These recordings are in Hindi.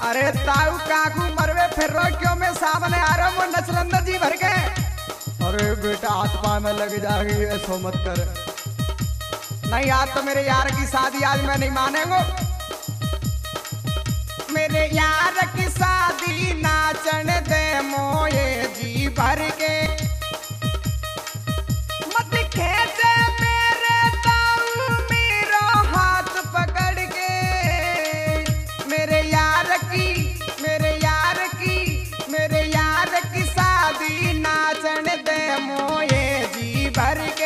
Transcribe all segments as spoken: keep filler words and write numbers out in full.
अरे ताऊ काकू मरवे फिर रो क्यों मैं सामने आ रहा हूँ नचलंदा जी भर के। अरे बेटा हाथ पाँव में लग जाएगी ऐसा मत कर। नहीं आज तो मेरे यार की शादी आज मैं नहीं मानेंगे। मेरे यार की शादी नाचन दे मोए जी भर के। मत खेचे मेरे ताऊ मेरा हाथ पकड़ के। मेरे यार की मेरे यार की मेरे यार की शादी नाचन दे मोए जी भर के।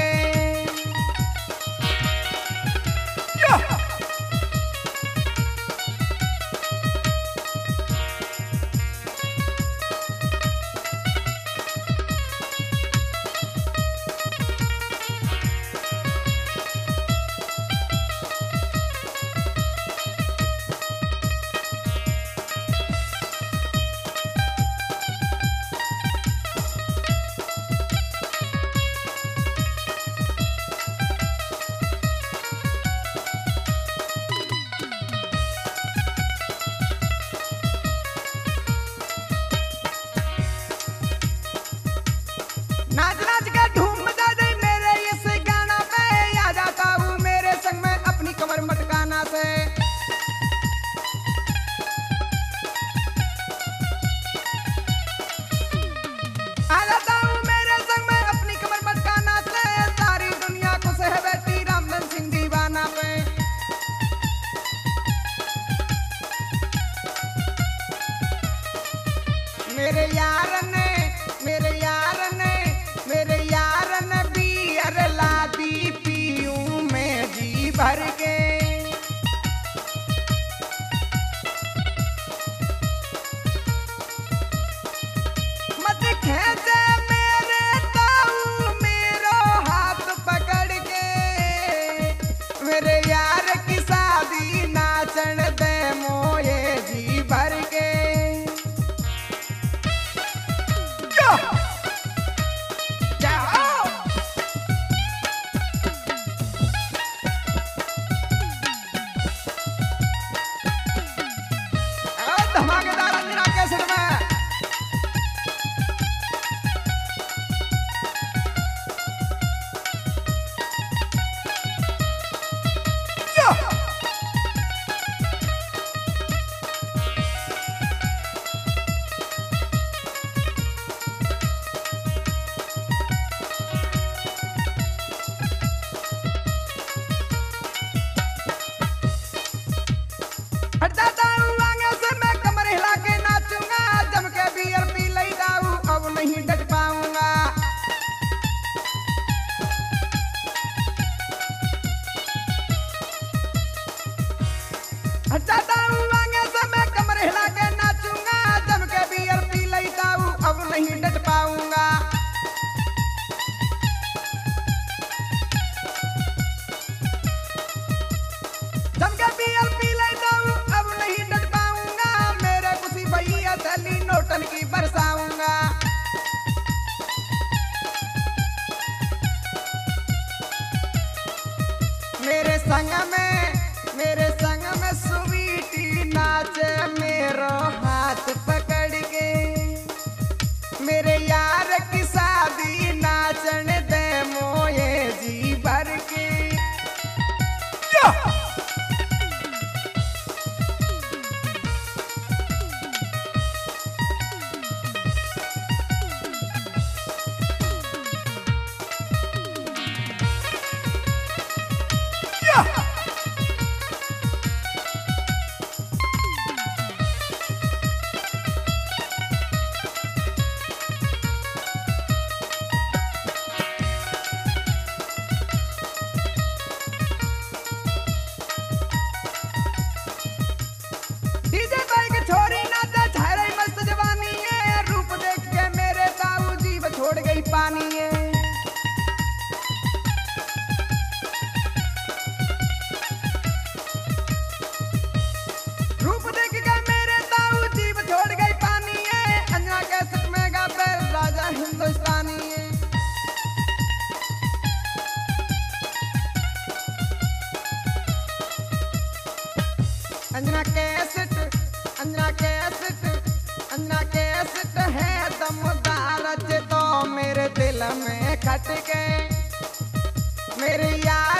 नाच नाच के धूम मचा दे मेरे इस गाना पे। आ जाता हूँ मेरे संग में अपनी कमर मटकाना से। आ जाता हूँ मेरे संग में अपनी कमर मटकाना से। सारी दुनिया को सह बैठी रामधन सिंह दीवाना पे। मेरे यार ने मेरे यार ने मेरे यार ने बियर ला दी पीऊं मैं जी भर के। मत खेचे मेरे ताऊ मेरा हाथ पकड़ के। मेरे यार की शादी नाचन दे मोए जी भर के। धमाकेदार अंजना कैसेट में हट जाता हूँ आगे से मैं कमर हिला के नाचूंगा। जम के बियर पी लई दाऊ अब नहीं डट पाऊंगा। हट जाता हूँ आगे से मैं कमर हिला के नाचूंगा। जम के बियर पी लई दाऊ अब नहीं डट पाऊंगा। जम के बियर पी लई दाऊ अब नहीं डट पाऊंगा। मेरे खुशी भैया थैली नोटन की बरसाऊंगा। मेरे संग में मेरे संग में स्वीटी नाचे मेरो हाथ पकड़ के। मेरे यार की शादी नाचन दे मोए जी भर के। डीजे बाइक छोरी नाचा छारे मस्त जवानी है। रूप देख के मेरे ताऊ जीव छोड़ गई पानी है। रूप देख के मेरे ताऊ जीव छोड़ गई पानी है। अंजना कैसेट में गा पे राजा हिंदुस्तानी है। Anjana cassette Anna cassette Anna cassette है दमदार, तो मेरे दिल में खट गए मेरे यार